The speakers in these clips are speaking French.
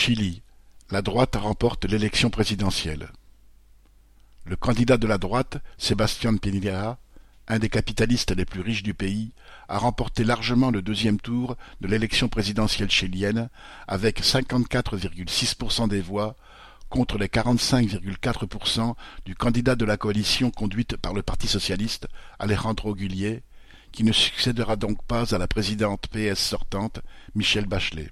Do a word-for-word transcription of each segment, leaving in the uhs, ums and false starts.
Chili, la droite remporte l'élection présidentielle. Le candidat de la droite, Sebastián Piñera, un des capitalistes les plus riches du pays, a remporté largement le deuxième tour de l'élection présidentielle chilienne avec cinquante-quatre virgule six pour cent des voix contre les quarante-cinq virgule quatre pour cent du candidat de la coalition conduite par le Parti socialiste, Alejandro Guillier, qui ne succédera donc pas à la présidente P S sortante, Michelle Bachelet.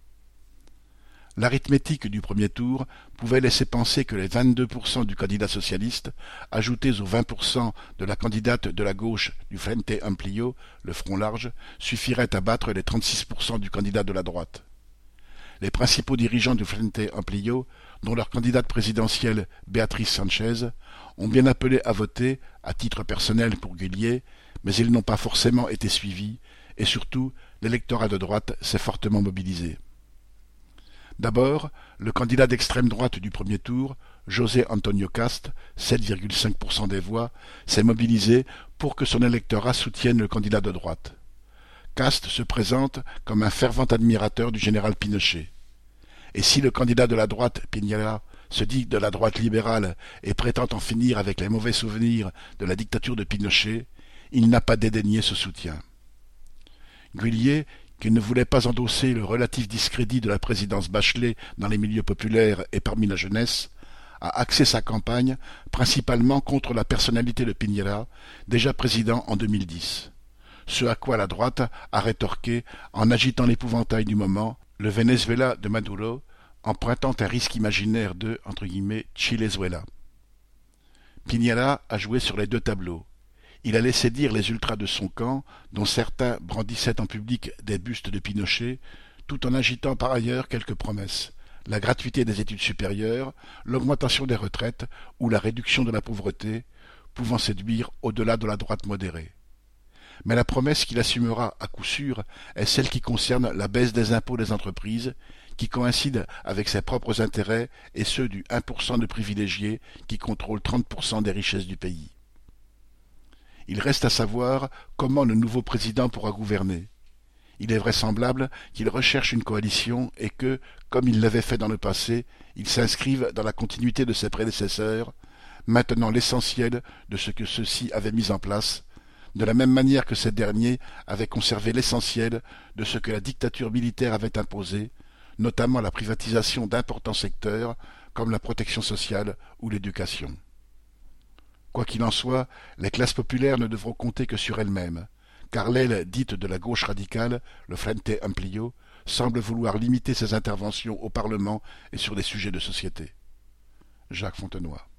L'arithmétique du premier tour pouvait laisser penser que les vingt-deux pour cent du candidat socialiste, ajoutés aux vingt pour cent de la candidate de la gauche du Frente Amplio, le Front large, suffiraient à battre les trente-six pour cent du candidat de la droite. Les principaux dirigeants du Frente Amplio, dont leur candidate présidentielle Beatriz Sánchez, ont bien appelé à voter, à titre personnel pour Guillier, mais ils n'ont pas forcément été suivis, et surtout, l'électorat de droite s'est fortement mobilisé. D'abord, le candidat d'extrême droite du premier tour, José Antonio Cast, sept virgule cinq pour cent des voix, s'est mobilisé pour que son électorat soutienne le candidat de droite. Cast se présente comme un fervent admirateur du général Pinochet. Et si le candidat de la droite, Piñera, se dit de la droite libérale et prétend en finir avec les mauvais souvenirs de la dictature de Pinochet, il n'a pas dédaigné ce soutien. Guillier, qui ne voulait pas endosser le relatif discrédit de la présidence Bachelet dans les milieux populaires et parmi la jeunesse, a axé sa campagne principalement contre la personnalité de Piñera, déjà président en deux mille dix. Ce à quoi la droite a rétorqué en agitant l'épouvantail du moment, le Venezuela de Maduro, en pointant un risque imaginaire de entre guillemets, « Chilezuela ». Piñera a joué sur les deux tableaux. Il a laissé dire les ultras de son camp, dont certains brandissaient en public des bustes de Pinochet, tout en agitant par ailleurs quelques promesses, la gratuité des études supérieures, l'augmentation des retraites ou la réduction de la pauvreté, pouvant séduire au-delà de la droite modérée. Mais la promesse qu'il assumera à coup sûr est celle qui concerne la baisse des impôts des entreprises, qui coïncide avec ses propres intérêts et ceux du un pour cent de privilégiés qui contrôlent trente pour cent des richesses du pays. Il reste à savoir comment le nouveau président pourra gouverner. Il est vraisemblable qu'il recherche une coalition et que, comme il l'avait fait dans le passé, il s'inscrive dans la continuité de ses prédécesseurs, maintenant l'essentiel de ce que ceux-ci avaient mis en place, de la même manière que ces derniers avaient conservé l'essentiel de ce que la dictature militaire avait imposé, notamment la privatisation d'importants secteurs comme la protection sociale ou l'éducation. Quoi qu'il en soit, les classes populaires ne devront compter que sur elles-mêmes, car l'aile dite de la gauche radicale, le Frente Amplio, semble vouloir limiter ses interventions au Parlement et sur des sujets de société. Jacques Fontenoy.